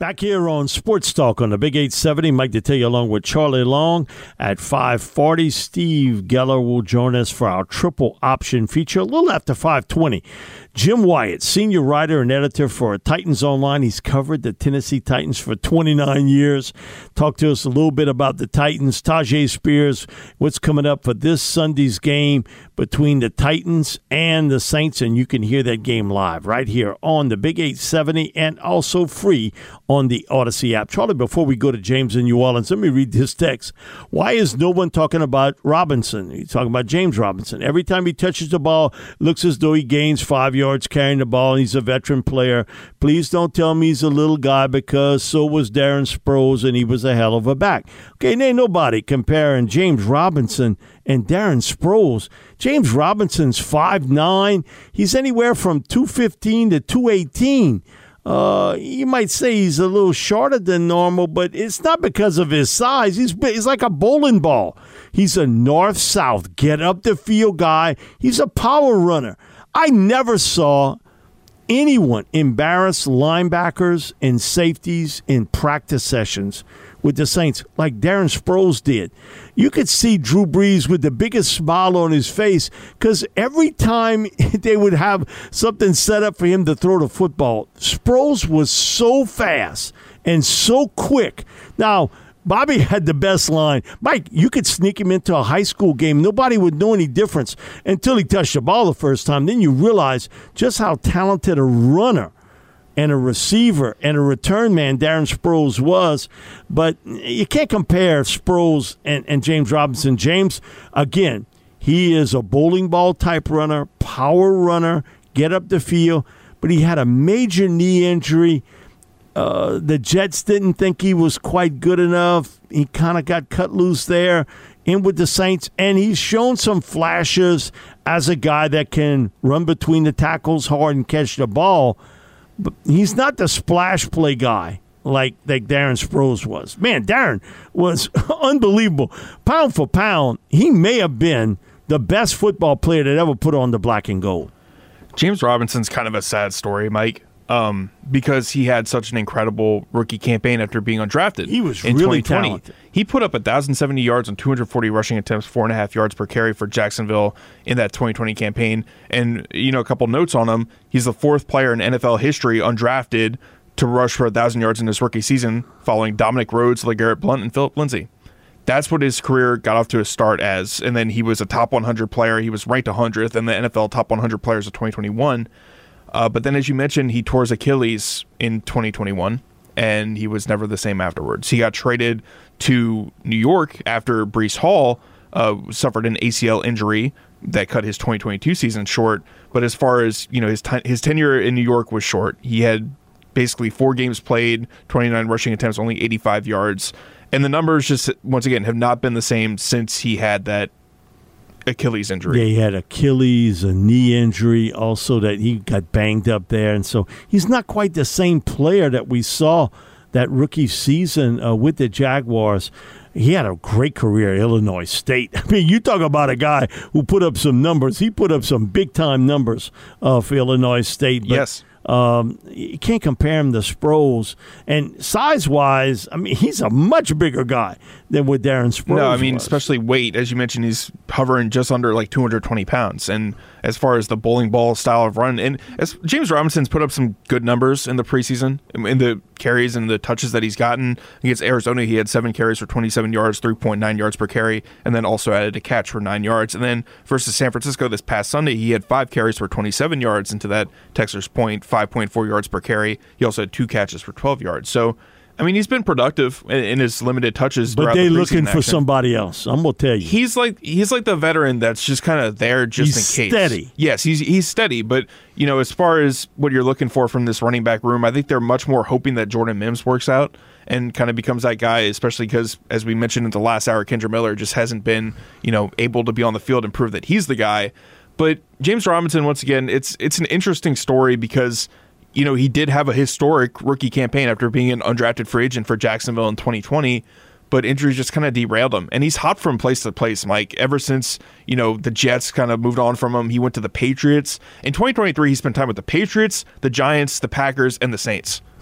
Back here on Sports Talk on the Big 870, Mike Detillier along with Charlie Long at 5:40. Steve Geller will join us for our triple option feature a little after 5:20. Jim Wyatt, senior writer and editor for Titans Online. He's covered the Tennessee Titans for 29 years. Talk to us a little bit about the Titans. Tyjae Spears, what's coming up for this Sunday's game between the Titans and the Saints, and you can hear that game live right here on the Big 870 and also free on the Odyssey app. Charlie, before we go to James in New Orleans, let me read this text. Why is no one talking about Robinson? He's talking about James Robinson. Every time he touches the ball, looks as though he gains 5 yards carrying the ball, and he's a veteran player. Please don't tell me he's a little guy, because so was Darren Sproles, and he was a hell of a back. Okay, ain't nobody comparing James Robinson and Darren Sproles. James Robinson's 5'9". He's anywhere from 215 to 218. You might say he's a little shorter than normal, but it's not because of his size. He's like a bowling ball. He's a north-south, get-up-the-field guy. He's a power runner. I never saw anyone embarrass linebackers and safeties in practice sessions with the Saints like Darren Sproles did. You could see Drew Brees with the biggest smile on his face, because every time they would have something set up for him to throw the football, Sproles was so fast and so quick. Now, Bobby had the best line. Mike, you could sneak him into a high school game. Nobody would know any difference until he touched the ball the first time. Then you realize just how talented a runner and a receiver and a return man Darren Sproles was. But you can't compare Sproles and James Robinson. James, again, he is a bowling ball type runner, power runner, get up the field, but he had a major knee injury. The Jets didn't think he was quite good enough. He kind of got cut loose there in with the Saints, and he's shown some flashes as a guy that can run between the tackles hard and catch the ball. But he's not the splash play guy like Darren Sproles was. Man, Darren was unbelievable. Pound for pound, he may have been the best football player that ever put on the black and gold. James Robinson's kind of a sad story, Mike, because he had such an incredible rookie campaign after being undrafted. He was in really 2020. talented. He put up 1,070 yards on 240 rushing attempts, 4.5 yards per carry for Jacksonville in that 2020 campaign. And, a couple notes on him. He's the fourth player in NFL history undrafted to rush for 1,000 yards in his rookie season, following Dominic Rhodes, LeGarrette Blount, and Philip Lindsay. That's what his career got off to a start as. And then he was a top 100 player. He was ranked 100th in the NFL top 100 players of 2021. But then, as you mentioned, he tore his Achilles in 2021, and he was never the same afterwards. He got traded to New York after Breece Hall suffered an ACL injury that cut his 2022 season short. But as far as his tenure in New York was short. He had basically 4 games played, 29 rushing attempts, only 85 yards, and the numbers just once again have not been the same since he had that Achilles injury. Yeah, he had Achilles, a knee injury, also that he got banged up there. And so he's not quite the same player that we saw that rookie season with the Jaguars. He had a great career at Illinois State. I mean, you talk about a guy who put up some numbers. He put up some big-time numbers for Illinois State. But, yes. You can't compare him to Sproles. And size-wise, I mean, he's a much bigger guy than what Darren Sproles No, I mean, was. especially weight. As you mentioned, he's hovering just under like 220 pounds. And as far as the bowling ball style of run, and as James Robinson's put up some good numbers in the preseason, in the carries and the touches that he's gotten. Against Arizona, he had 7 carries for 27 yards, 3.9 yards per carry, and then also added a catch for 9 yards. And then versus San Francisco this past Sunday, he had 5 carries for 27 yards. And to that Texas point, 5.4 yards per carry. He also had 2 catches for 12 yards. So, I mean, he's been productive in his limited touches. But they're looking for somebody else. I'm gonna tell you, he's like the veteran that's just kind of there just in case. Steady. Yes, he's steady. But as far as what you're looking for from this running back room, I think they're much more hoping that Jordan Mims works out and kind of becomes that guy. Especially because, as we mentioned in the last hour, Kendre Miller just hasn't been able to be on the field and prove that he's the guy. But James Robinson, once again, it's an interesting story because he did have a historic rookie campaign after being an undrafted free agent for Jacksonville in 2020, but injuries just kind of derailed him. And he's hopped from place to place, Mike, ever since, the Jets kind of moved on from him. He went to the Patriots. In 2023, he spent time with the Patriots, the Giants, the Packers, and the Saints.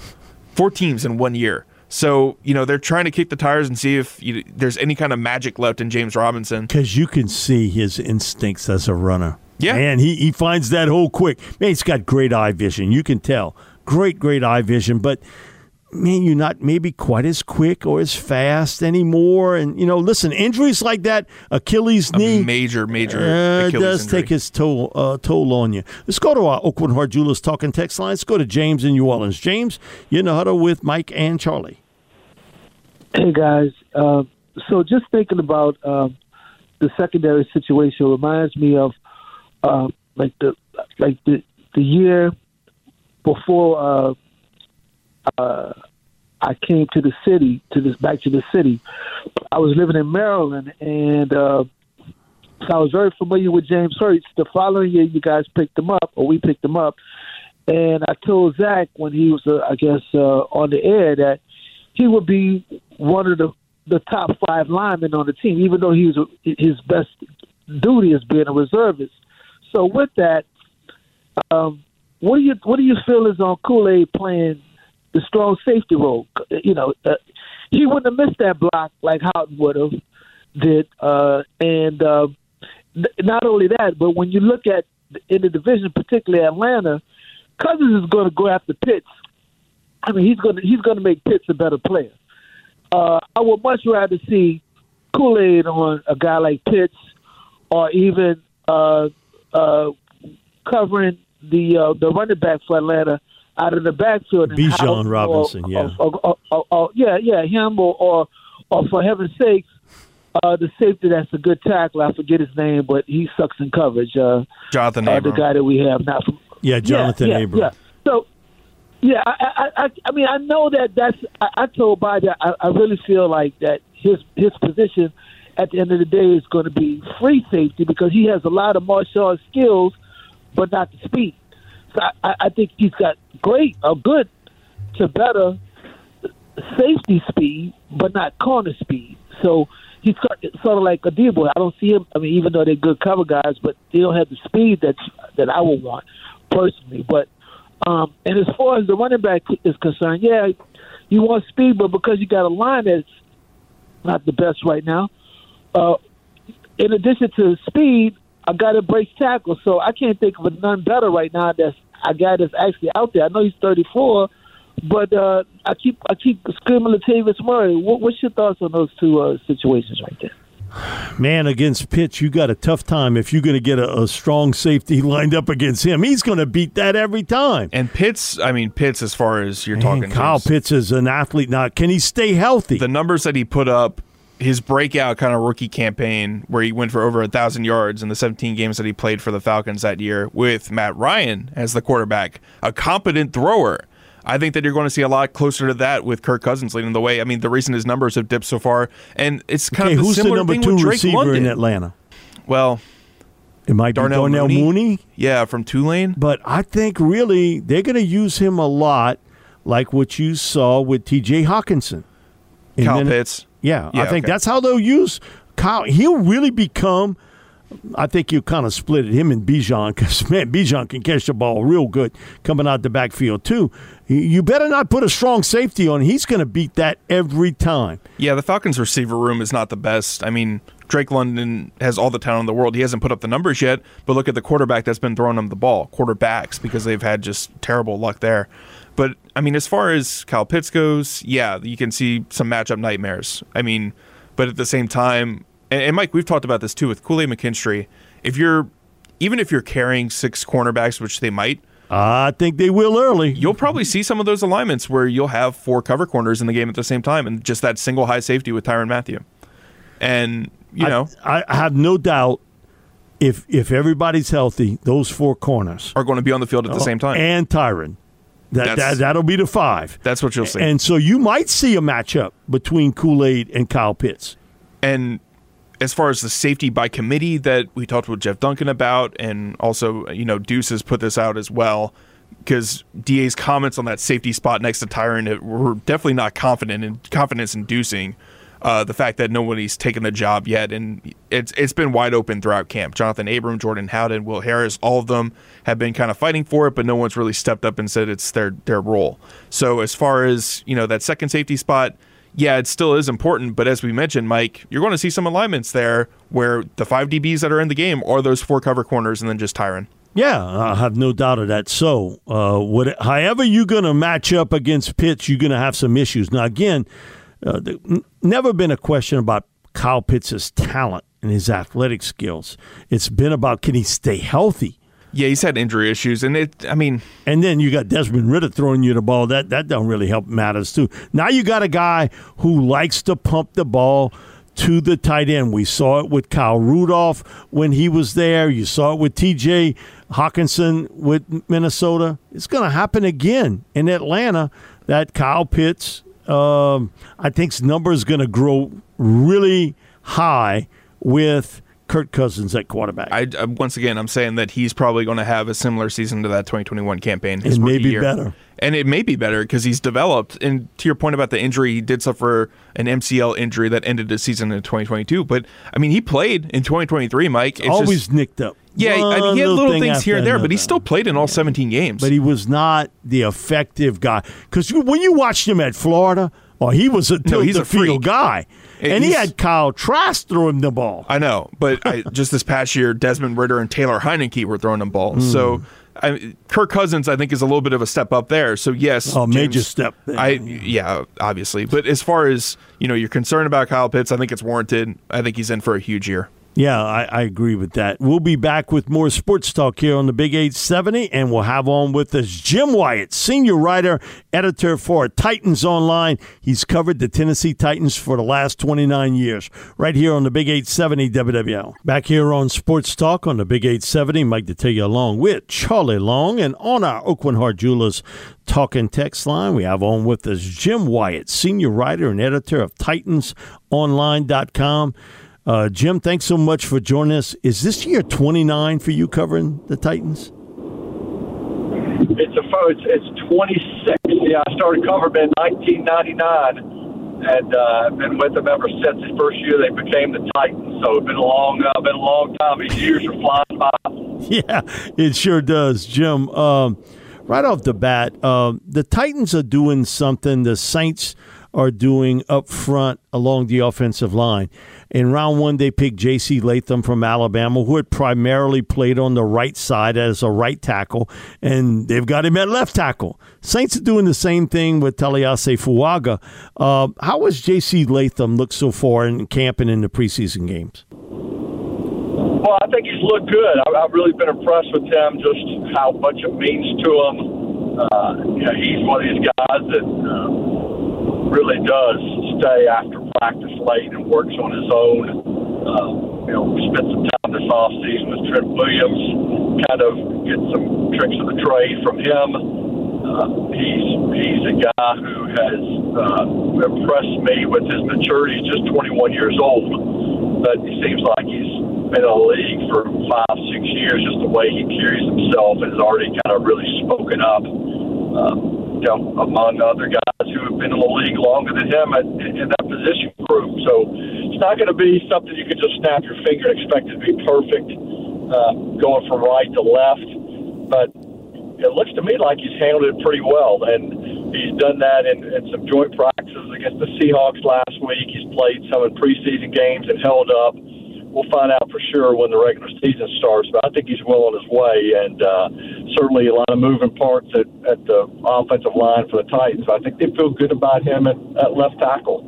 4 teams in 1 year. So, they're trying to kick the tires and see if there's any kind of magic left in James Robinson. Because you can see his instincts as a runner. Yeah. Man, he finds that hole quick. Man, he's got great eye vision. You can tell. Great eye vision. But, man, you're not maybe quite as quick or as fast anymore. And, listen, injuries like that, Achilles knee. Major Achilles does injury. take his toll on you. Let's go to our Oakwood Heart Jewelers talking text line. Let's go to James in New Orleans. James, you're in the huddle with Mike and Charlie. Hey, guys. So just thinking about the secondary situation reminds me of the year before I came to the city, back to the city. I was living in Maryland, and so I was very familiar with James Hurts. The following year, you guys picked him up, or we picked him up, and I told Zach when he was, on the air that he would be one of the top 5 linemen on the team, even though his best duty is being a reservist. So with that, what do you feel is on Kool-Aid playing the strong safety role? He wouldn't have missed that block like Houghton would have did. And not only that, but when you look at in the division, particularly Atlanta, Cousins is going to go after Pitts. I mean, he's going to make Pitts a better player. I would much rather see Kool-Aid on a guy like Pitts, or even covering the running back for Atlanta out of the backfield. Bijan Robinson, him or for heaven's sakes, the safety that's a good tackle. I forget his name, but he sucks in coverage. Jonathan Abram. The guy that we have now. Jonathan Abram. Yeah. So, I mean, I know that's. I told Bobby I really feel like that his position at the end of the day is going to be free safety because he has a lot of martial arts skills, but not the speed. So I think he's got good to better safety speed, but not corner speed. So he's sort of like a D-boy. I don't see him. I mean, even though they're good cover guys, but they don't have the speed that I would want personally. But and as far as the running back is concerned, you want speed, but because you got a line that's not the best right now, in addition to speed, I got to break tackle. So I can't think of none better right now. That's a guy that's actually out there. I know he's 34, but I keep screaming Latavius Murray. What's your thoughts on those two situations right there? Man, against Pitts, you got a tough time if you're going to get a strong safety lined up against him. He's going to beat that every time. And Pitts, as far as you're talking, Kyle Pitts is an athlete now. Can he stay healthy? The numbers that he put up, his breakout kind of rookie campaign where he went for over 1,000 yards in the 17 games that he played for the Falcons that year with Matt Ryan as the quarterback, a competent thrower. I think that you're going to see a lot closer to that with Kirk Cousins leading the way. I mean, the reason his numbers have dipped so far, and it's kind of the who's similar the thing number 2 with Drake receiver London in Atlanta? Well, it might be Darnell Mooney. Yeah, from Tulane. But I think really they're going to use him a lot like what you saw with T.J. Hawkinson. Kyle Pitts. Yeah, I think that's how they'll use Kyle. He'll really become – I think you kind of split it, him and Bijan, because, man, Bijan can catch the ball real good coming out the backfield, too. You better not put a strong safety on. He's going to beat that every time. Yeah, the Falcons' receiver room is not the best. I mean, Drake London has all the talent in the world. He hasn't put up the numbers yet, but look at the quarterback that's been throwing him the ball, quarterbacks, because they've had just terrible luck there. But, I mean, as far as Kyle Pitts goes, yeah, you can see some matchup nightmares. I mean, but at the same time, and Mike, we've talked about this too with Kool-Aid McKinstry. Even if you're carrying 6 cornerbacks, which they might, I think they will early. You'll probably see some of those alignments where you'll have 4 cover corners in the game at the same time, and just that single high safety with Tyrann Mathieu. And I have no doubt if everybody's healthy, those 4 corners are going to be on the field at the same time. And Tyrann. That'll be the 5. That's what you'll see. And so you might see a matchup between Kool-Aid and Kyle Pitts. And as far as the safety by committee that we talked with Jeff Duncan about, and also, Deuce has put this out as well, because DA's comments on that safety spot next to Tyrann were definitely not confidence-inducing. the fact that nobody's taken the job yet, and it's been wide open throughout camp. Jonathan Abram, Jordan Howden, Will Harris, all of them have been kind of fighting for it, but no one's really stepped up and said it's their role. So as far as, that second safety spot, yeah, it still is important, but as we mentioned, Mike, you're going to see some alignments there where the 5 DBs that are in the game are those 4 cover corners and then just Tyron. Yeah, I have no doubt of that. So, however you're going to match up against Pitts, you're going to have some issues. Now, again, never been a question about Kyle Pitts' talent and his athletic skills. It's been about, can he stay healthy? Yeah, he's had injury issues, and and then you got Desmond Ridder throwing you the ball. That don't really help matters too. Now you got a guy who likes to pump the ball to the tight end. We saw it with Kyle Rudolph when he was there. You saw it with T.J. Hawkinson with Minnesota. It's going to happen again in Atlanta. That Kyle Pitts, I think his number is going to grow really high with Kirk Cousins at quarterback. Once again, I'm saying that he's probably going to have a similar season to that 2021 campaign. It may be better. And it may be better because he's developed. And to your point about the injury, he did suffer an MCL injury that ended his season in 2022. But, he played in 2023, Mike. It's always nicked up. Yeah, he had little things here and there, but he still played in all 17 games. But he was not the effective guy. Because when you watched him at Florida, he was he's a field guy. And he had Kyle Trask throwing the ball. I know, but just this past year, Desmond Ridder and Taylor Heineke were throwing them balls. So Kirk Cousins, I think, is a little bit of a step up there. So, yes. Major step. Yeah, obviously. But as far as, you're concerned about Kyle Pitts, I think it's warranted. I think he's in for a huge year. Yeah, I agree with that. We'll be back with more sports talk here on the Big 870, and we'll have on with us Jim Wyatt, senior writer, editor for Titans Online. He's covered the Tennessee Titans for the last 29 years, right here on the Big 870 WWL. Back here on Sports Talk on the Big 870, Mike Detillier along with Charlie Long, and on our Oakland Heart Jewelers talking text line, we have on with us Jim Wyatt, senior writer and editor of TitansOnline.com. Jim, thanks so much for joining us. Is this year 29 for you covering the Titans? It's 26. Yeah, I started covering them in 1999, and been with them ever since the first year they became the Titans. So it's been a long time. These years are flying by. Yeah, it sure does, Jim. Right off the bat, the Titans are doing something the Saints are doing up front along the offensive line. In round 1, they picked J.C. Latham from Alabama, who had primarily played on the right side as a right tackle, and they've got him at left tackle. Saints are doing the same thing with Taliase Fuaga. How has J.C. Latham looked so far in camp and in the preseason games? Well, I think he's looked good. I've really been impressed with him, just how much it means to him. He's one of these guys that really does stay after practice late and works on his own. We spent some time this offseason with Trent Williams, kind of get some tricks of the trade from him. He's a guy who has impressed me with his maturity. He's just 21 years old, but he seems like he's been in the league for 5-6 years. Just the way he carries himself has already kind of really spoken up. Among other guys who have been in the league longer than him in that position group. So it's not going to be something you can just snap your finger and expect it to be perfect going from right to left. But it looks to me like he's handled it pretty well. And he's done that in some joint practices against the Seahawks last week. He's played some in preseason games and held up. We'll find out for sure when the regular season starts, but I think he's well on his way, and certainly a lot of moving parts at the offensive line for the Titans. I think they feel good about him at left tackle.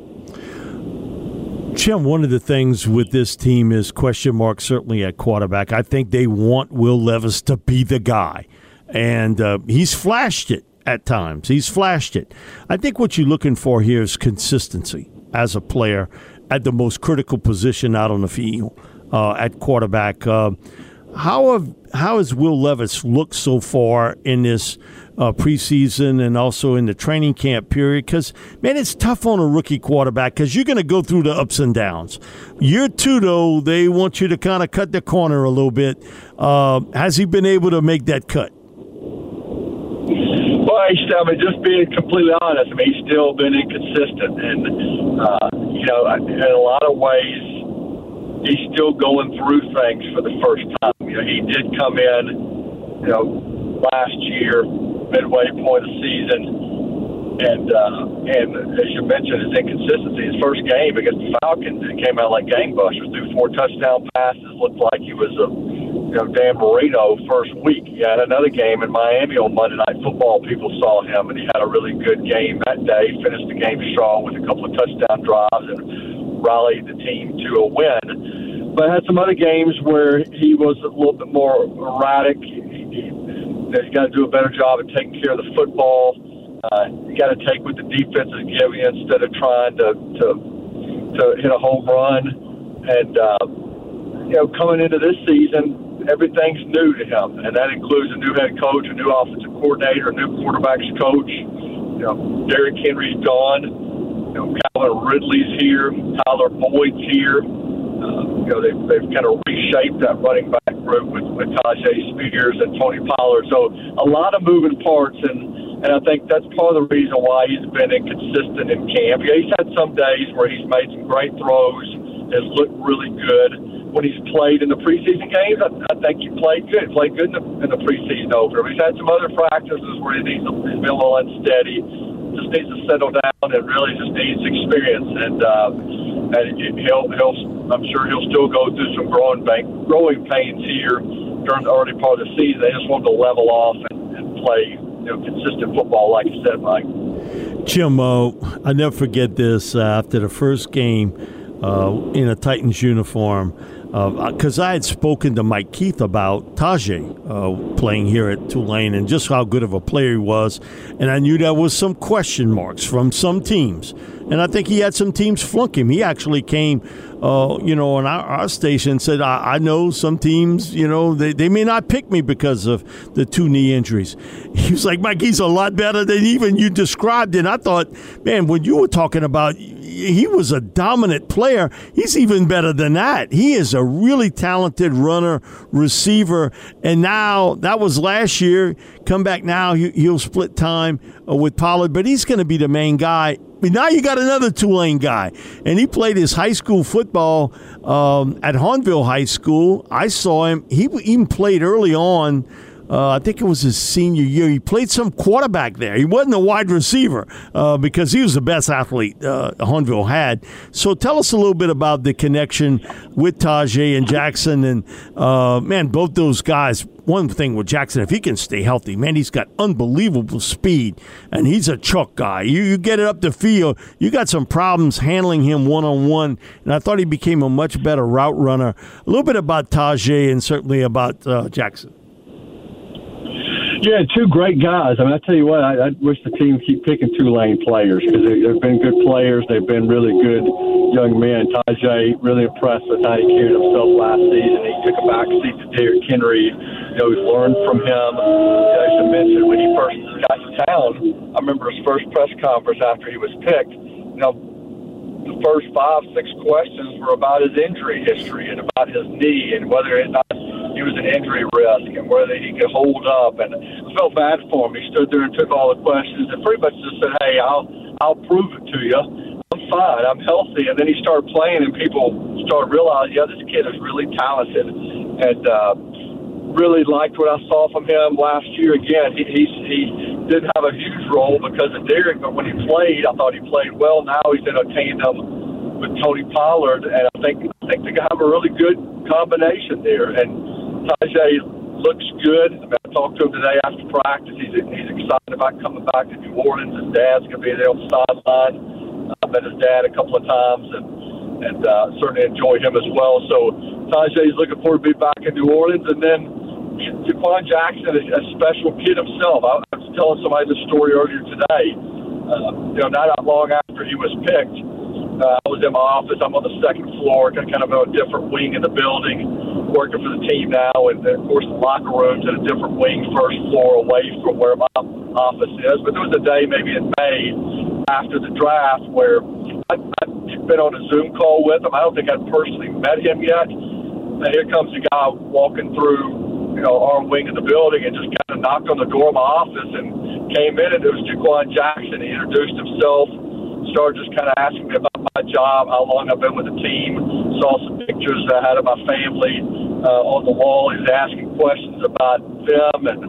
Jim, one of the things with this team is question mark certainly at quarterback. I think they want Will Levis to be the guy, and he's flashed it at times. He's flashed it. I think what you're looking for here is consistency as a player at the most critical position out on the field at quarterback. How has Will Levis looked so far in this preseason and also in the training camp period? Because, man, it's tough on a rookie quarterback because you're going to go through the ups and downs. Year 2, though, they want you to kind of cut the corner a little bit. Has he been able to make that cut? Well, just being completely honest, he's still been inconsistent, and in a lot of ways, he's still going through things for the first time. He did come in, last year, midway point of the season, and as you mentioned, his inconsistency. His first game against the Falcons, it came out like gangbusters. Threw 4 touchdown passes. Looked like he was Dan Marino first week. He had another game in Miami on Monday Night Football. People saw him, and he had a really good game that day. Finished the game strong with a couple of touchdown drives and rallied the team to a win. But had some other games where he was a little bit more erratic. He's got to do a better job of taking care of the football. You got to take what the defense is giving you instead of trying to hit a home run. And coming into this season, everything's new to him, and that includes a new head coach, a new offensive coordinator, a new quarterbacks coach. Derrick Henry's gone. Calvin Ridley's here. Tyler Boyd's here. They've kind of reshaped that running back group with Tyjae Spears and Tony Pollard. So a lot of moving parts, and I think that's part of the reason why he's been inconsistent in camp. Yeah, he's had some days where he's made some great throws, has looked really good. When he's played in the preseason games, I think he played good. Played good in the preseason opener. He's had some other practices where he's been a little unsteady. Just needs to settle down and really just needs experience. And I'm sure he'll still go through some growing pains here during the early part of the season. They just want to level off and play consistent football, like you said, Mike. Jim, I never forget this after the first game in a Titans uniform, because I had spoken to Mike Keith about Tyjae playing here at Tulane and just how good of a player he was, and I knew there was some question marks from some teams, and I think he had some teams flunk him. He actually came on our station and said, I know some teams, they may not pick me because of the 2 knee injuries. He was like, Mike, he's a lot better than even you described. And I thought, man, when you were talking about he was a dominant player, he's even better than that. He is a really talented runner, receiver. And now, that was last year. Come back now, he'll split time with Pollard, but he's going to be the main guy. But now you got another Tulane guy, and he played his high school football at Hahnville High School. I saw him. He even played early on. I think it was his senior year. He played some quarterback there. He wasn't a wide receiver because he was the best athlete Hahnville had. So tell us a little bit about the connection with Tyjae and Jackson. And, man, both those guys, one thing with Jackson, if he can stay healthy, man, he's got unbelievable speed, and he's a chuck guy. You get it up the field, you got some problems handling him one-on-one, and I thought he became a much better route runner. A little bit about Tyjae and certainly about Jackson. Yeah, 2 great guys. I mean, I tell you what, I wish the team keep picking Tulane players because they've been good players. They've been really good young men. Tyjae, really impressed with how he carried himself last season. He took a back seat to Derrick Henry. He's learned from him. As you mentioned, when he first got to town, I remember his first press conference after he was picked. The first 5-6 questions were about his injury history and about his knee and whether or not he was an injury risk and whether he could hold up. And I felt bad for him. He stood there and took all the questions and pretty much just said, hey, I'll prove it to you. I'm fine. I'm healthy. And then he started playing and people started realizing, this kid is really talented. And really liked what I saw from him last year. Again, he didn't have a huge role because of Derrick, but when he played, I thought he played well. Now he's in a tandem with Tony Pollard, and I think they have a really good combination there. And Tyjae looks good. I mean, I talked to him today after practice. He's excited about coming back to New Orleans. His dad's going to be there on the sideline. I met his dad a couple of times, and certainly enjoy him as well. So Tyjae's looking forward to be back in New Orleans, and then Jaquan Jackson is a special kid himself. I was telling somebody this story earlier today. Not that long after he was picked, I was in my office. I'm on the second floor, kind of in a different wing in the building, working for the team now. And, of course, the locker room's in a different wing, first floor away from where my office is. But there was a day maybe in May after the draft where I'd been on a Zoom call with him. I don't think I'd personally met him yet. And here comes a guy walking through our wing of the building and just kind of knocked on the door of my office and came in, and it was Jaquan Jackson. He introduced himself, started just kind of asking me about my job, how long I've been with the team. Saw some pictures that I had of my family on the wall. He's asking questions about them, and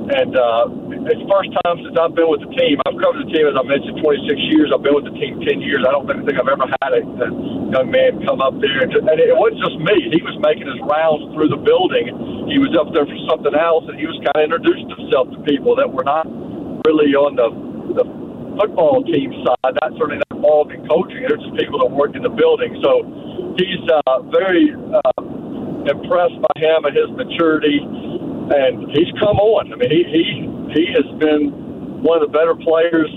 it's the first time since I've been with the team. I've covered the team, as I mentioned, 26 years. I've been with the team 10 years. I don't think I've ever had a young man come up there. And it wasn't just me. He was making his rounds through the building. He was up there for something else, and he was kind of introducing himself to people that were not really on the football team side, not certainly not involved in coaching. They're just people that work in the building. So he's very impressed by him and his maturity, and he's come on. I mean, he has been one of the better players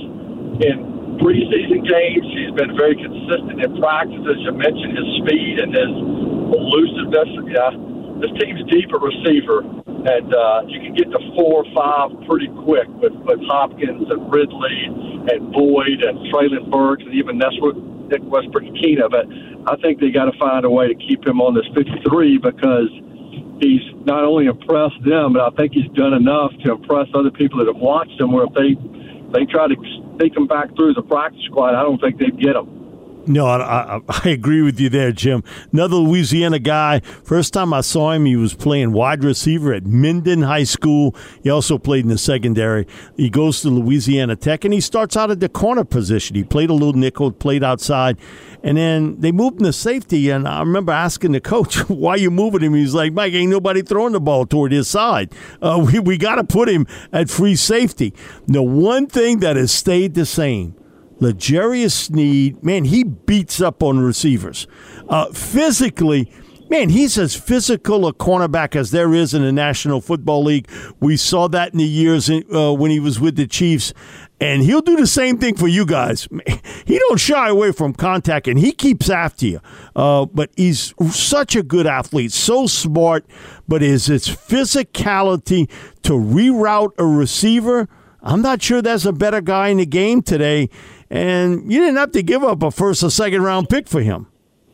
in preseason games. He's been very consistent in practice, as you mentioned, his speed and his elusiveness. Yeah, this team's deep at receiver, and you can get to 4 or 5 pretty quick with Hopkins and Ridley and Boyd and Traylon Burks and even Nick Westbrook-Ikina. But I think they got to find a way to keep him on this 53 because he's not only impressed them, but I think he's done enough to impress other people that have watched him, where if they try to sneak him back through the practice squad, I don't think they'd get him. No, I agree with you there, Jim. Another Louisiana guy. First time I saw him, he was playing wide receiver at Minden High School. He also played in the secondary. He goes to Louisiana Tech, and he starts out at the corner position. He played a little nickel, played outside, and then they moved him to safety. And I remember asking the coach, why you moving him? He's like, Mike, ain't nobody throwing the ball toward his side. We got to put him at free safety. The one thing that has stayed the same, L'Jarius Sneed, man, he beats up on receivers. Physically, man, he's as physical a cornerback as there is in the National Football League. We saw that in the years when he was with the Chiefs. And he'll do the same thing for you guys. He don't shy away from contact, and he keeps after you. But he's such a good athlete, so smart. But is his physicality to reroute a receiver? I'm not sure there's a better guy in the game today. And you didn't have to give up a first or second round pick for him.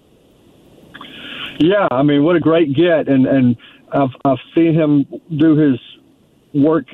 Yeah, I mean, what a great get, and I've seen him do his work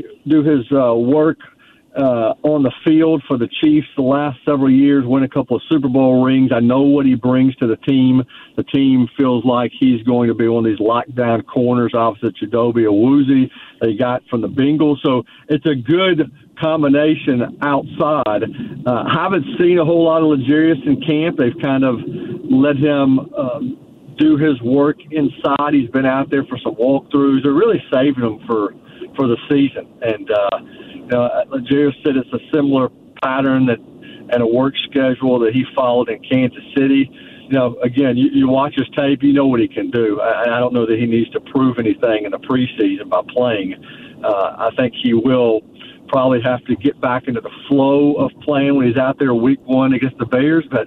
on the field for the Chiefs the last several years, win a couple of Super Bowl rings. I know what he brings to the team. The team feels like he's going to be one of these lockdown corners opposite Chidobe Awuzie they got from the Bengals. So it's a good combination outside. Haven't seen a whole lot of L'Jarius in camp. They've kind of let him do his work inside. He's been out there for some walkthroughs. They're really saving him for the season. And L'Jarius said it's a similar pattern and a work schedule that he followed in Kansas City. Again, you watch his tape, you know what he can do. I don't know that he needs to prove anything in the preseason by playing. I think he will probably have to get back into the flow of playing when he's out there week 1 against the Bears. But,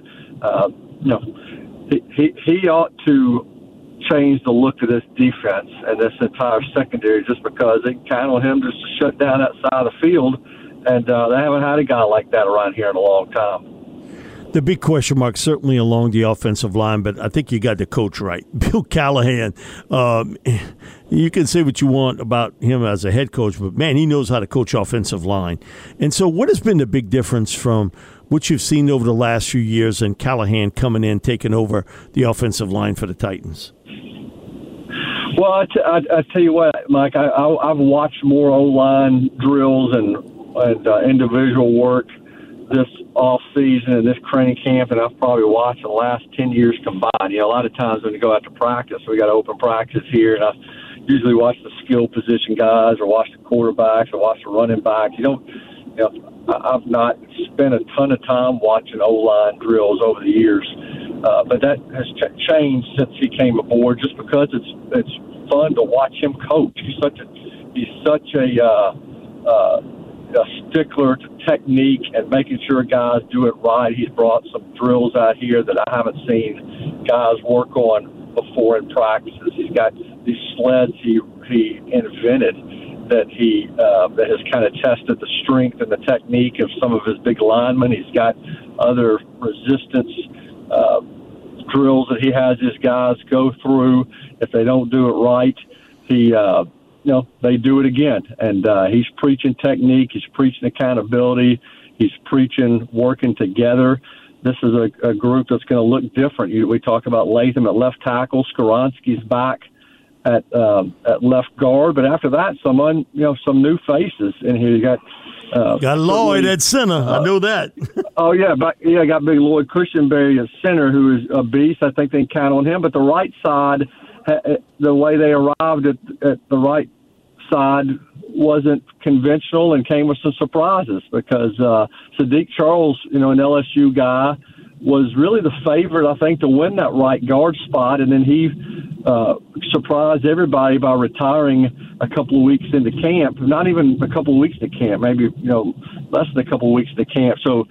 he ought to change the look of this defense and this entire secondary just because they can count on him just to shut down that side of the field. And they haven't had a guy like that around here in a long time. The big question mark certainly along the offensive line, but I think you got the coach right. Bill Callahan, you can say what you want about him as a head coach, but, man, he knows how to coach offensive line. And so what has been the big difference from what you've seen over the last few years and Callahan coming in, taking over the offensive line for the Titans? Well, I tell you what, Mike, I've watched more O-line drills and individual work this off-season and this training camp than I've probably watched in the last 10 years combined. A lot of times when you go out to practice, we got open practice here, and I usually watch the skill position guys or watch the quarterbacks or watch the running backs. I've not spent a ton of time watching O-line drills over the years, but that has changed since he came aboard just because it's fun to watch him coach. He's such a stickler to technique and making sure guys do it right. He's brought some drills out here that I haven't seen guys work on before in practices. He's got these sleds he invented that that has kind of tested the strength and the technique of some of his big linemen. He's got other resistance drills that he has his guys go through. If they don't do it right, they do it again. And he's preaching technique. He's preaching accountability. He's preaching working together. this is a group that's going to look different. We talk about Latham at left tackle, Skoronski's back at left guard, but after that, some new faces in here. You got Lloyd at center. I know that. I got big Lloyd Cushenberry at center, who is a beast. I think they can count on him. But the right side, the way they arrived at the right side wasn't conventional and came with some surprises because Sadiq Charles, an LSU guy, was really the favorite, I think, to win that right guard spot, and then he surprised everybody by retiring a couple of weeks into camp. Not even a couple of weeks to camp, maybe less than a couple of weeks to camp. So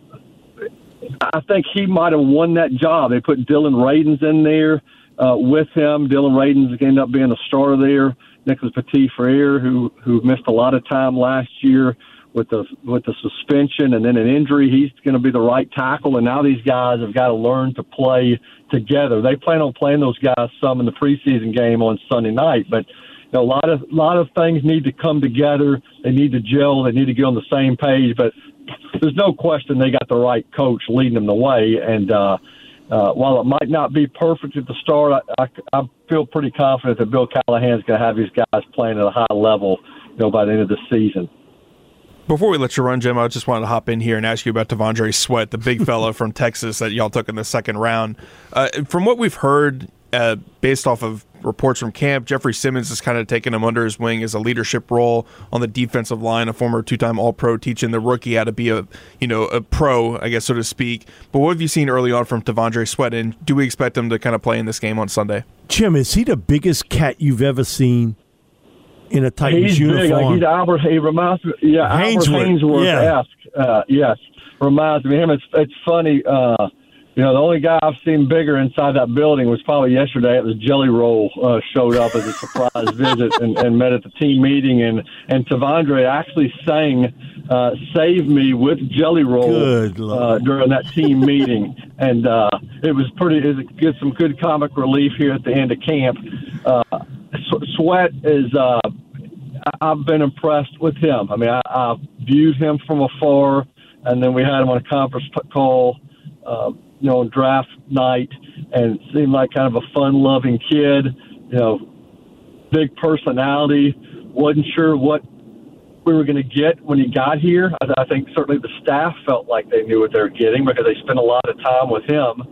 I think he might have won that job. They put Dylan Radins in there with him. Dylan Radins ended up being the starter there. Nicholas Petit-Frere, who missed a lot of time last year with the suspension and then an injury, he's going to be the right tackle. And now these guys have got to learn to play together. They plan on playing those guys some in the preseason game on Sunday night, but a lot of things need to come together. They need to gel. They need to get on the same page. But there's no question they got the right coach leading them the way. And while it might not be perfect at the start, I feel pretty confident that Bill Callahan's going to have these guys playing at a high level, by the end of the season. Before we let you run, Jim, I just wanted to hop in here and ask you about T'Vondre Sweat, the big fella from Texas that y'all took in the second round. From what we've heard, based off of reports from camp, Jeffrey Simmons has kind of taken him under his wing as a leadership role on the defensive line, a former two-time All-Pro, teaching the rookie how to be a pro, I guess, so to speak. But what have you seen early on from T'Vondre Sweat, and do we expect him to kind of play in this game on Sunday? Jim, is he the biggest cat you've ever seen in a Titans he's uniform? Big, like he reminds me, Albert Hainsworth-esque. Yes, reminds me of him. It's funny. The only guy I've seen bigger inside that building was probably yesterday. It was Jelly Roll showed up as a surprise visit and met at the team meeting. And T'Vondre actually sang Save Me with Jelly Roll during that team meeting. And it gives some good comic relief here at the end of camp. Sweat is I've been impressed with him. I mean, I viewed him from afar, and then we had him on a conference call on draft night, and it seemed like kind of a fun-loving kid, big personality. Wasn't sure what we were going to get when he got here. I think certainly the staff felt like they knew what they were getting because they spent a lot of time with him,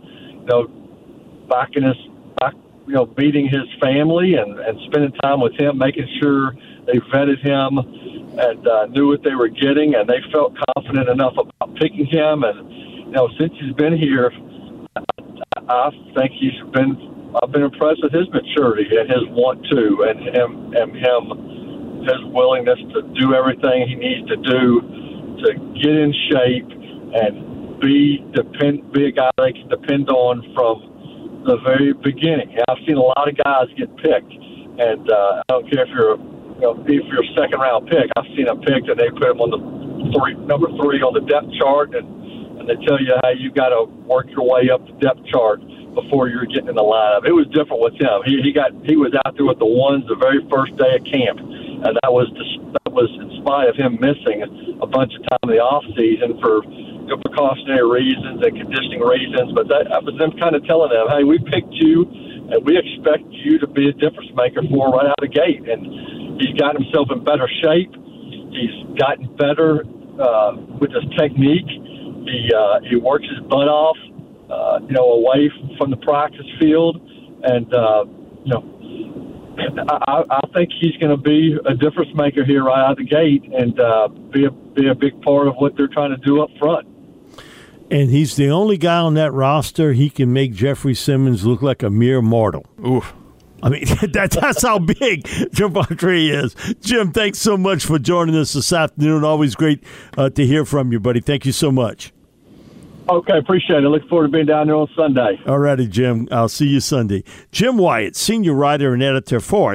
meeting his family and spending time with him, making sure they vetted him and knew what they were getting, and they felt confident enough about picking him. And since he's been here, I think I've been impressed with his maturity and his want to, and his willingness to do everything he needs to do to get in shape and be a guy they can depend on from the very beginning. I've seen a lot of guys get picked, and I don't care if you're a second round pick. I've seen them picked and they put them on number 3 on the depth chart, and they tell you how you got to work your way up the depth chart before you're getting in the lineup. It was different with him. He was out there with the ones the very first day of camp, and that was in spite of him missing a bunch of time in the off season for precautionary reasons and conditioning reasons. But that was them kind of telling them, hey, we picked you, and we expect you to be a difference maker for right out of the gate. And he's got himself in better shape. He's gotten better with his technique. He works his butt off, away from the practice field, and I think he's going to be a difference maker here right out of the gate, and be a big part of what they're trying to do up front. And he's the only guy on that roster. He can make Jeffrey Simmons look like a mere mortal. Oof. I mean, that's how big T'Vondre is. Jim, thanks so much for joining us this afternoon. Always great to hear from you, buddy. Thank you so much. Okay, appreciate it. Look forward to being down there on Sunday. All righty, Jim. I'll see you Sunday. Jim Wyatt, senior writer and editor for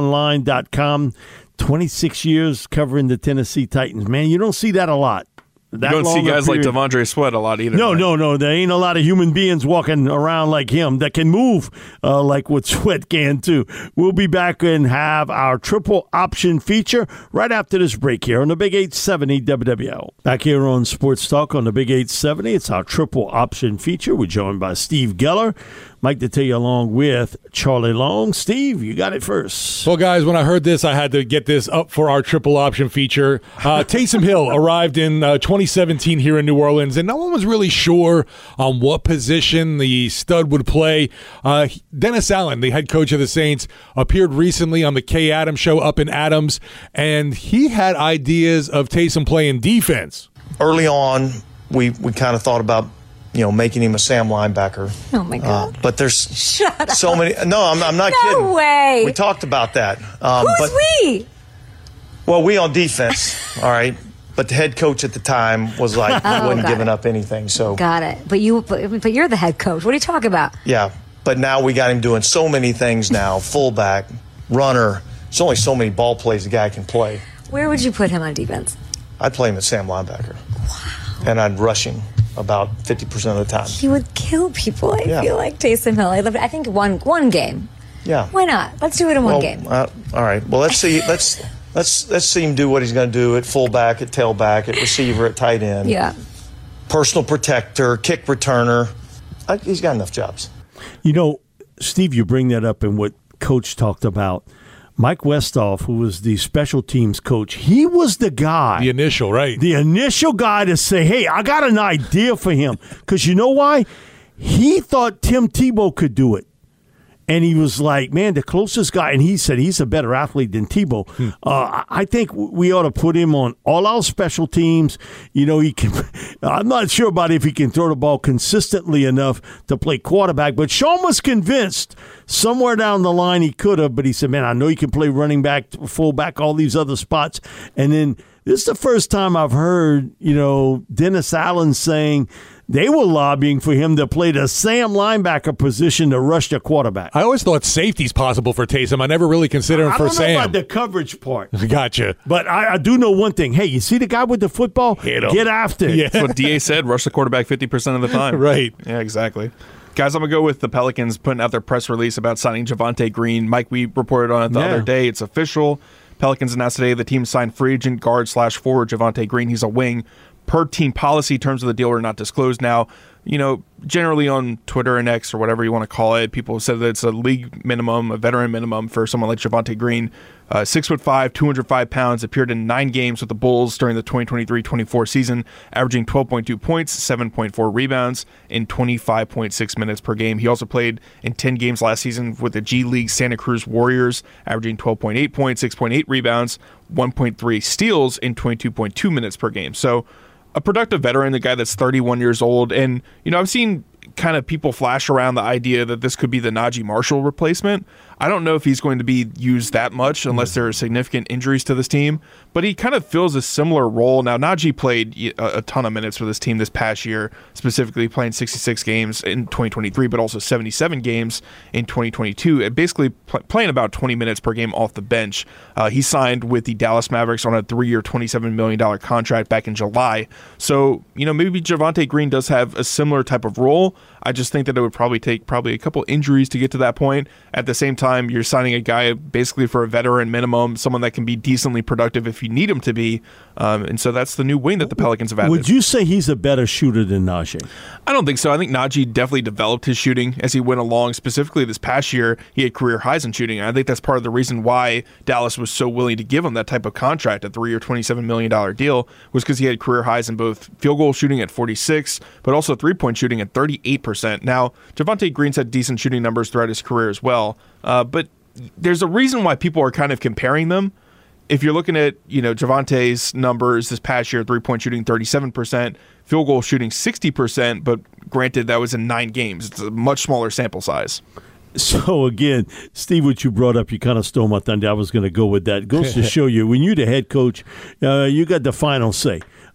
TitansOnline.com. 26 years covering the Tennessee Titans. Man, you don't see that a lot. You don't see guys like Devondre Sweat a lot either. No. There ain't a lot of human beings walking around like him that can move like what Sweat can too. We'll be back and have our triple option feature right after this break here on the Big 870 WWL. Back here on Sports Talk on the Big 870, it's our triple option feature. We're joined by Steve Geller, Mike Detillier along with Charlie Long. Steve, you got it first. Well, guys, when I heard this, I had to get this up for our triple option feature. Taysom Hill arrived in 2017 here in New Orleans, and no one was really sure on what position the stud would play. Dennis Allen, the head coach of the Saints, appeared recently on the Kay Adams show up in Adams, and he had ideas of Taysom playing defense. Early on, we kind of thought about making him a Sam linebacker. Oh, my God. But there's so many. No, I'm not kidding. No way. We talked about that. Who's we? Well, we on defense, all right. But the head coach at the time was like, he wasn't giving up anything. So got it. But you're the head coach. What are you talking about? Yeah. But now we got him doing so many things now. Fullback, runner. There's only so many ball plays a guy can play. Where would you put him on defense? I'd play him at Sam linebacker. Wow. And I'd rush him about 50% of the time. He would kill people, I feel like, Taysom Hill. I think one game. Yeah. Why not? Let's do it in one game. All right. Well, let's see. Let's see him do what he's going to do at fullback, at tailback, at receiver, at tight end. Yeah. Personal protector, kick returner. He's got enough jobs. Steve, you bring that up in what Coach talked about. Mike Westhoff, who was the special teams coach, he was the guy. The initial, right? The initial guy to say, hey, I got an idea for him. Because you know why? He thought Tim Tebow could do it. And he was like, man, the closest guy, and he said he's a better athlete than Tebow. I think we ought to put him on all our special teams. He can. I'm not sure about if he can throw the ball consistently enough to play quarterback, but Sean was convinced somewhere down the line he could have, but he said, man, I know he can play running back, fullback, all these other spots. And then this is the first time I've heard, Dennis Allen saying they were lobbying for him to play the Sam linebacker position to rush the quarterback. I always thought safety's possible for Taysom. I never really considered him for Sam. I don't know about the coverage part. Gotcha. But I do know one thing. Hey, you see the guy with the football? Get after it. Yeah. That's what DA said. Rush the quarterback 50% of the time. Right. Yeah, exactly. Guys, I'm going to go with the Pelicans putting out their press release about signing Javonte Green. Mike, we reported on it the other day. It's official. Pelicans announced today the team signed free agent guard/forward Javonte Green. He's a wing. Per team policy, terms of the deal are not disclosed now. Generally on Twitter and X or whatever you want to call it, people have said that it's a league minimum, a veteran minimum for someone like Javonte Green. 6'5", 205 pounds, appeared in 9 games with the Bulls during the 2023-24 season, averaging 12.2 points, 7.4 rebounds, in 25.6 minutes per game. He also played in 10 games last season with the G League Santa Cruz Warriors, averaging 12.8 points, 6.8 rebounds, 1.3 steals in 22.2 minutes per game. So a productive veteran, the guy that's 31 years old. And, I've seen kind of people flash around the idea that this could be the Najee Marshall replacement. I don't know if he's going to be used that much unless there are significant injuries to this team, but he kind of fills a similar role. Now, Najee played a ton of minutes for this team this past year, specifically playing 66 games in 2023, but also 77 games in 2022, basically playing about 20 minutes per game off the bench. He signed with the Dallas Mavericks on a 3-year, $27 million contract back in July. So, maybe Javonte Green does have a similar type of role. I just think that it would probably take a couple injuries to get to that point. At the same time, you're signing a guy basically for a veteran minimum, someone that can be decently productive if you need him to be. And so that's the new wing that the Pelicans have added. Would you say he's a better shooter than Najee? I don't think so. I think Najee definitely developed his shooting as he went along. Specifically this past year, he had career highs in shooting. And I think that's part of the reason why Dallas was so willing to give him that type of contract, a 3-year, $27 million deal, was because he had career highs in both field goal shooting at 46, but also three-point shooting at 38%. Now, Javonte Green's had decent shooting numbers throughout his career as well, but there's a reason why people are kind of comparing them. If you're looking at, Javonte's numbers this past year, three-point shooting 37%, field goal shooting 60%, but granted that was in 9 games. It's a much smaller sample size. So, again, Steve, what you brought up, you kind of stole my thunder. I was going to go with that. It goes to show you, when you're the head coach, you got the final say.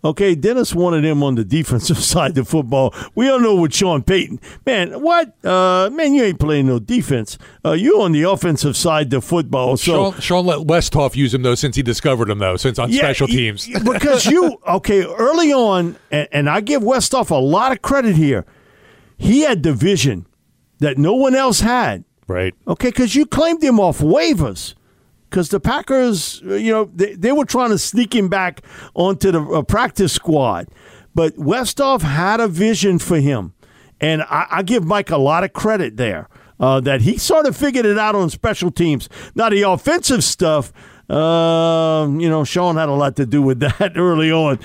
Okay, Dennis wanted him on the defensive side of football. We all know with Sean Payton. Man, what? Man, you ain't playing no defense. You on the offensive side of football. So Sean let Westhoff use him, though, since he discovered him, though, since on special teams. Because early on, and I give Westhoff a lot of credit here, he had the vision that no one else had. Right. Okay, because you claimed him off waivers. Because the Packers, they were trying to sneak him back onto the practice squad. But Westhoff had a vision for him. And I give Mike a lot of credit there, that he sort of figured it out on special teams. Now, the offensive stuff, Sean had a lot to do with that early on.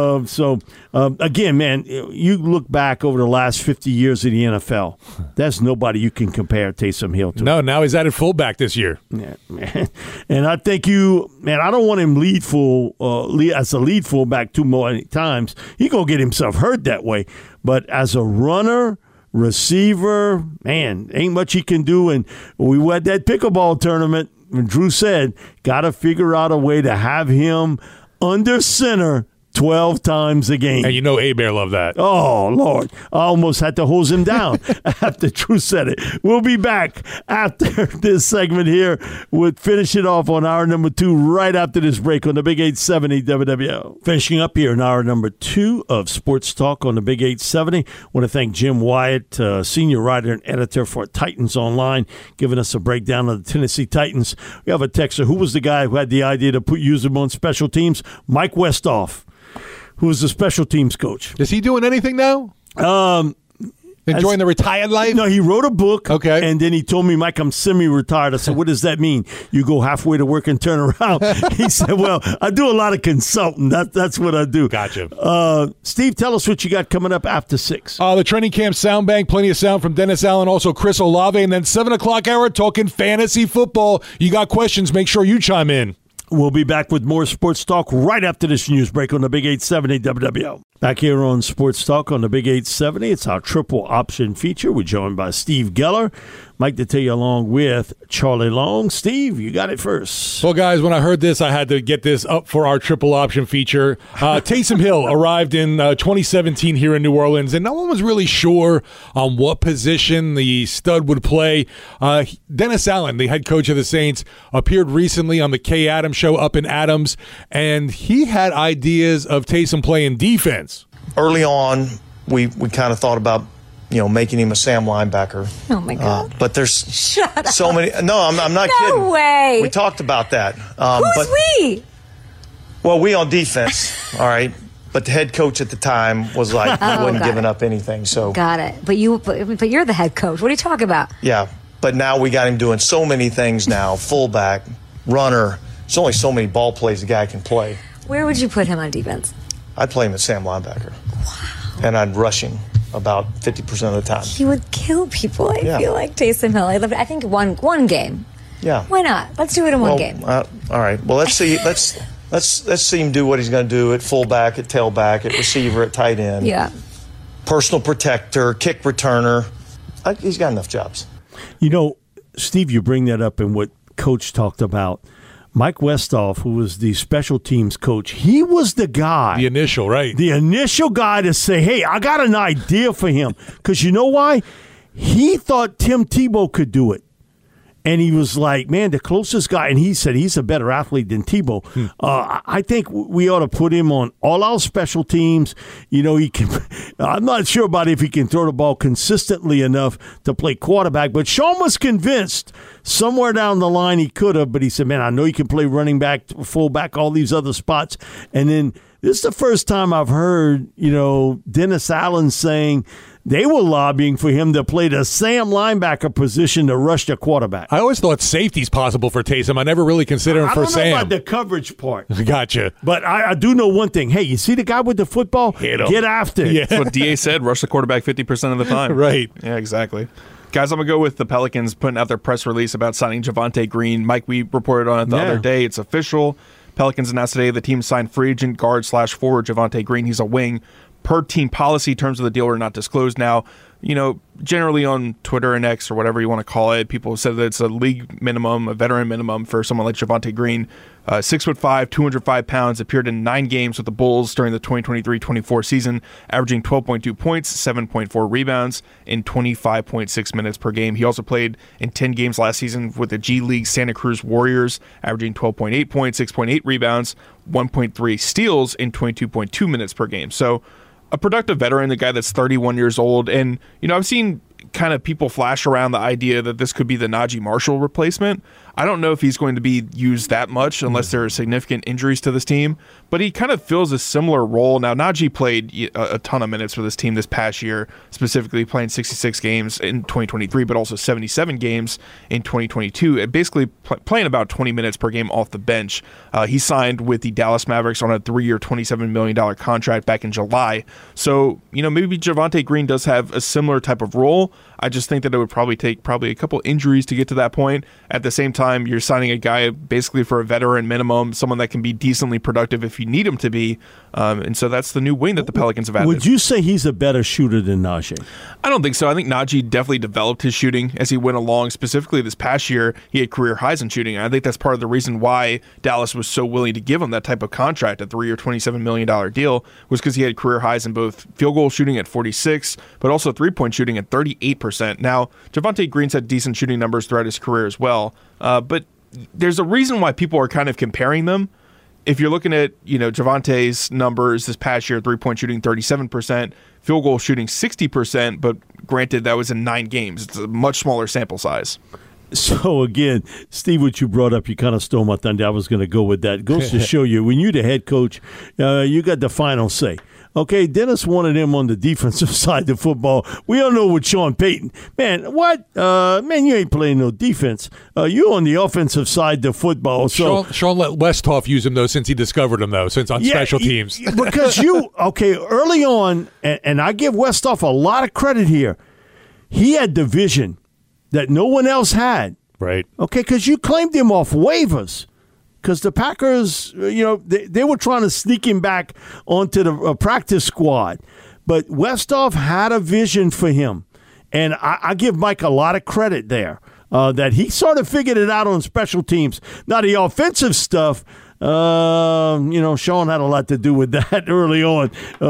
Again, man, you look back over the last 50 years of the NFL, there's nobody you can compare Taysom Hill to. No, now he's added fullback this year. Yeah, man. And I think I don't want him as a lead fullback too many times. He going to get himself hurt that way. But as a runner, receiver, man, ain't much he can do. And we were at that pickleball tournament, and Drew said, got to figure out a way to have him under center 12 times a game. And A-Bear loved that. Oh, Lord. I almost had to hose him down after Drew said it. We'll be back after this segment here. We'll finish it off on hour number 2 right after this break on the Big 870 WWL. Finishing up here in hour number 2 of Sports Talk on the Big 870. I want to thank Jim Wyatt, senior writer and editor for Titans Online, giving us a breakdown of the Tennessee Titans. We have a texter. Who was the guy who had the idea to use him on special teams? Mike Westhoff, who was the special teams coach. Is he doing anything now? Enjoying the retired life? No, he wrote a book. Okay. And then he told me, Mike, I'm semi-retired. I said, what does that mean? You go halfway to work and turn around. He said, well, I do a lot of consulting. That's what I do. Gotcha. Steve, tell us what you got coming up after 6. The training camp sound bank, plenty of sound from Dennis Allen, also Chris Olave. And then 7 o'clock hour, talking fantasy football. You got questions, make sure you chime in. We'll be back with more Sports Talk right after this news break on the Big 870 WWL. Back here on Sports Talk on the Big 870, it's our triple option feature. We're joined by Steve Geller. Mike Detillier along with Charlie Long. Steve, you got it first. Well, guys, when I heard this, I had to get this up for our triple option feature. Taysom Hill arrived in 2017 here in New Orleans, and no one was really sure on what position the stud would play. Dennis Allen, the head coach of the Saints, appeared recently on the Kay Adams show up in Adams, and he had ideas of Taysom playing defense. Early on, we kind of thought about making him a Sam linebacker. Oh, my God. But there's so many. No, I'm not kidding. No way. We talked about that. Who's we? Well, we on defense, all right. But the head coach at the time was like, he wasn't giving up anything. So got it. But you're the head coach. What are you talking about? Yeah, but now we got him doing so many things now. Fullback, runner. There's only so many ball plays a guy can play. Where would you put him on defense? I'd play him at Sam linebacker. Wow. And I'd rush him about 50% of the time. He would kill people, I feel like, Taysom Hill. I think one game. Yeah. Why not? Let's do it in one game. All right. Well, let's see. Let's see him do what he's going to do at fullback, at tailback, at receiver, at tight end. Yeah. Personal protector, kick returner. He's got enough jobs. Steve, you bring that up in what Coach talked about. Mike Westhoff, who was the special teams coach, he was the guy. The initial, right. The initial guy to say, hey, I got an idea for him. Because you know why? He thought Tim Tebow could do it. And he was like, man, the closest guy, and he said he's a better athlete than Tebow. I think we ought to put him on all our special teams. He can. I'm not sure about if he can throw the ball consistently enough to play quarterback, but Sean was convinced somewhere down the line he could have, but he said, man, I know he can play running back, fullback, all these other spots. And then this is the first time I've heard, Dennis Allen saying they were lobbying for him to play the Sam linebacker position to rush the quarterback. I always thought safety's possible for Taysom. I never really considered him for Sam. I don't know about the coverage part. Gotcha. But I do know one thing. Hey, you see the guy with the football? Get after it. Yeah. That's what DA said, rush the quarterback 50% of the time. Right. Yeah, exactly. Guys, I'm going to go with the Pelicans putting out their press release about signing Javonte Green. Mike, we reported on it the other day. It's official. Pelicans announced today the team signed free agent guard/forward Javonte Green. He's a wing. Per team policy, terms of the deal are not disclosed now. Generally on Twitter and X or whatever you want to call it, people have said that it's a league minimum, a veteran minimum for someone like Javonte Green. 6'5", 205 pounds, appeared in 9 games with the Bulls during the 2023-24 season, averaging 12.2 points, 7.4 rebounds, in 25.6 minutes per game. He also played in 10 games last season with the G League Santa Cruz Warriors, averaging 12.8 points, 6.8 rebounds, 1.3 steals in 22.2 minutes per game. So a productive veteran, the guy that's 31 years old. And, I've seen kind of people flash around the idea that this could be the Najee Marshall replacement. I don't know if he's going to be used that much unless there are significant injuries to this team, but he kind of fills a similar role. Now, Najee played a ton of minutes for this team this past year, specifically playing 66 games in 2023, but also 77 games in 2022, and basically playing about 20 minutes per game off the bench. He signed with the Dallas Mavericks on a 3-year, $27 million contract back in July. So, maybe Javonte Green does have a similar type of role. I just think that it would probably take a couple injuries to get to that point. At the same time, you're signing a guy basically for a veteran minimum, someone that can be decently productive if you need him to be. And so that's the new wing that the Pelicans have added. Would you say he's a better shooter than Najee? I don't think so. I think Najee definitely developed his shooting as he went along. Specifically this past year, he had career highs in shooting. I think that's part of the reason why Dallas was so willing to give him that type of contract, a 3-year, $27 million deal, was because he had career highs in both field goal shooting at 46%, but also three-point shooting at 38%. Now, Javonte Green's had decent shooting numbers throughout his career as well, but there's a reason why people are kind of comparing them. If you're looking at, Javonte's numbers this past year, three-point shooting 37%, field goal shooting 60%, but granted that was in 9 games. It's a much smaller sample size. So, again, Steve, what you brought up, you kind of stole my thunder. I was going to go with that. It goes to show you, when you're the head coach, you got the final say. Okay, Dennis wanted him on the defensive side of football. We all know with Sean Payton. Man, what? Man, you ain't playing no defense. You on the offensive side of football. So Sean let Westhoff use him, though, since he discovered him, though, since on special teams. Because early on, and I give Westhoff a lot of credit here, he had the vision that no one else had. Right. Okay, because you claimed him off waivers. Because the Packers, they were trying to sneak him back onto the practice squad. But Westhoff had a vision for him. And I give Mike a lot of credit there, that he sort of figured it out on special teams. Now, the offensive stuff, Sean had a lot to do with that early on.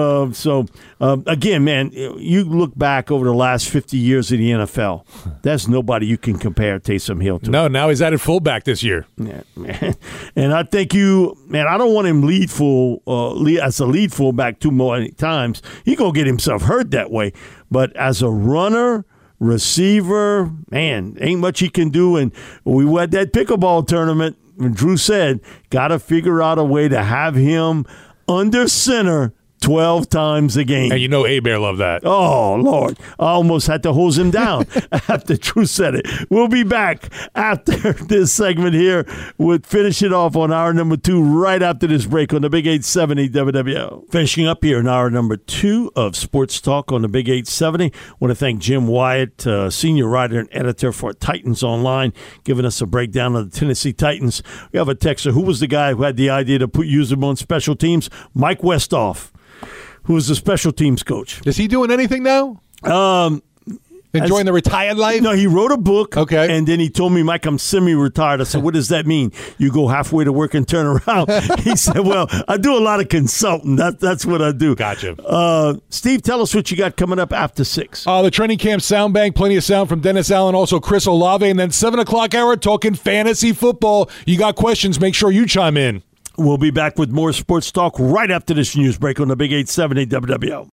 Again, man, you look back over the last 50 years of the NFL, there's nobody you can compare Taysom Hill to. No, now he's added fullback this year. Yeah, man. And I think I don't want him as a lead fullback too many times. He's going to get himself hurt that way. But as a runner, receiver, man, ain't much he can do. And we had that pickleball tournament. Drew said, got to figure out a way to have him under center 12 times a game. And A-Bear loved that. Oh, Lord. I almost had to hose him down after Drew said it. We'll be back after this segment here. We'll finish it off on hour number 2 right after this break on the Big 870 WWL. Finishing up here in hour number 2 of Sports Talk on the Big 870. I want to thank Jim Wyatt, senior writer and editor for Titans Online, giving us a breakdown of the Tennessee Titans. We have a texter. Who was the guy who had the idea to use him on special teams? Mike Westhoff, who is the special teams coach. Is he doing anything now? Enjoying the retired life? No, he wrote a book. Okay. And then he told me, Mike, I'm semi-retired. I said, what does that mean? You go halfway to work and turn around. He said, well, I do a lot of consulting. That's what I do. Gotcha. Steve, tell us what you got coming up after 6. The training camp sound bank, plenty of sound from Dennis Allen, also Chris Olave. And then 7 o'clock hour, talking fantasy football. You got questions, make sure you chime in. We'll be back with more sports talk right after this news break on the Big 870 WWL.